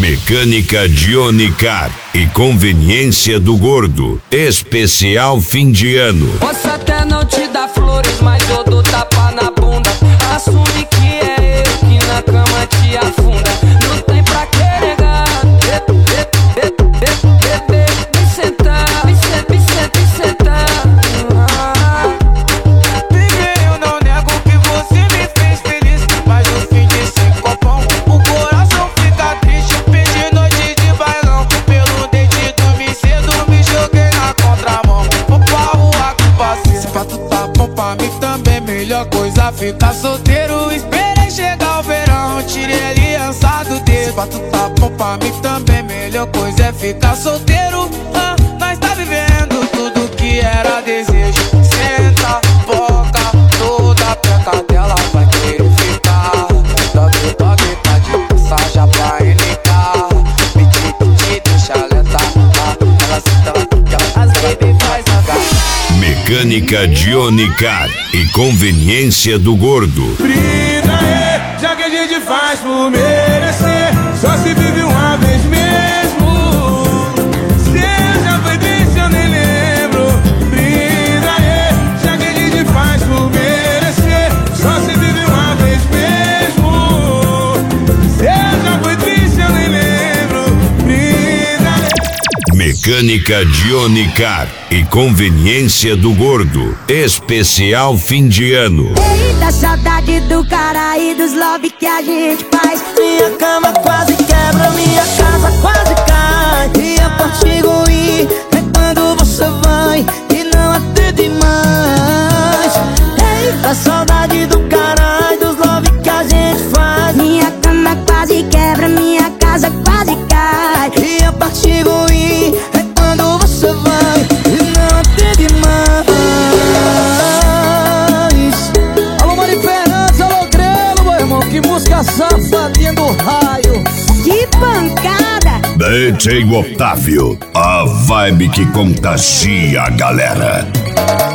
Mecânica Johnny Car e Conveniência do Gordo. Especial fim de ano. Posso até não te dar flores, mas eu dou tapa na bunda. Assume que é eu que na cama te afunda. Não tem pra que negar. Vem sentar, vem sentar. Eu não nego que você me fez feliz, mas no fim desse copão o coração fica triste. Perdi noite de bailão, pelo dente dormi cedo, me joguei na contramão. Vou pra rua com parceiro. Se pra tu tá bom pra mim também, melhor coisa ficar solteiro. Esperei chegar o verão, tirei a aliança do dedo. Se pra tu tá bom pra mim também, melhor coisa é ficar solteiro. Nós tá vivendo tudo que era desejo. Senta, boca, toda peca dela vai querer ficar. Dog tá de passagem pra NK. Me deixa letar. Ela senta, ela baby faz H. Mecânica Johnny Car e Conveniência do Gordo. Brida é, já que a gente faz por merecer. Só se vive uma vez mesmo. Se eu já foi triste eu nem lembro. Brida é, já que a gente faz por merecer. Só se vive uma vez mesmo. Se eu já foi triste eu nem lembro. Brida é. Mecânica Johnny Car e Conveniência do Gordo. Especial fim de ano. Eita, saudade do cara e dos love que a gente faz. Minha cama quase quebra, minha casa quase cai. E a parte ruim é quando você vai e não atende mais. Eita, saudade do cara e dos love que a gente faz. Minha cama quase quebra, minha casa quase cai. E a parte ruim é quando você vai e não atende mais. Alô, Mari Fernandes, alô, Grelo, meu irmão. Que música safadinha do raio. Que pancada! DJ Otávio, a vibe que contagia a galera.